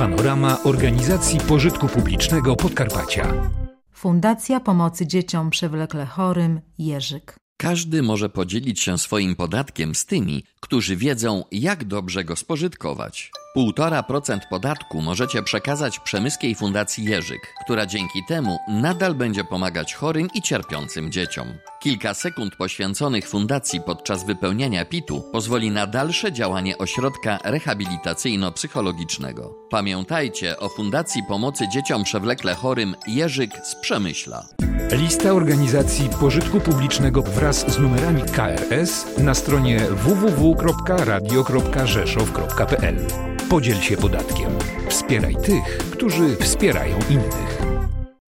Panorama Organizacji Pożytku Publicznego Podkarpacia. Fundacja Pomocy Dzieciom Przewlekle Chorym Jerzyk. Każdy może podzielić się swoim podatkiem z tymi, którzy wiedzą, jak dobrze go spożytkować. 1,5% podatku możecie przekazać Przemyskiej Fundacji Jerzyk, która dzięki temu nadal będzie pomagać chorym i cierpiącym dzieciom. Kilka sekund poświęconych fundacji podczas wypełniania PIT-u pozwoli na dalsze działanie ośrodka rehabilitacyjno-psychologicznego. Pamiętajcie o Fundacji Pomocy Dzieciom Przewlekle Chorym Jerzyk z Przemyśla. Lista organizacji pożytku publicznego wraz z numerami KRS na stronie www.radio.rzeszow.pl. Podziel się podatkiem. Wspieraj tych, którzy wspierają innych.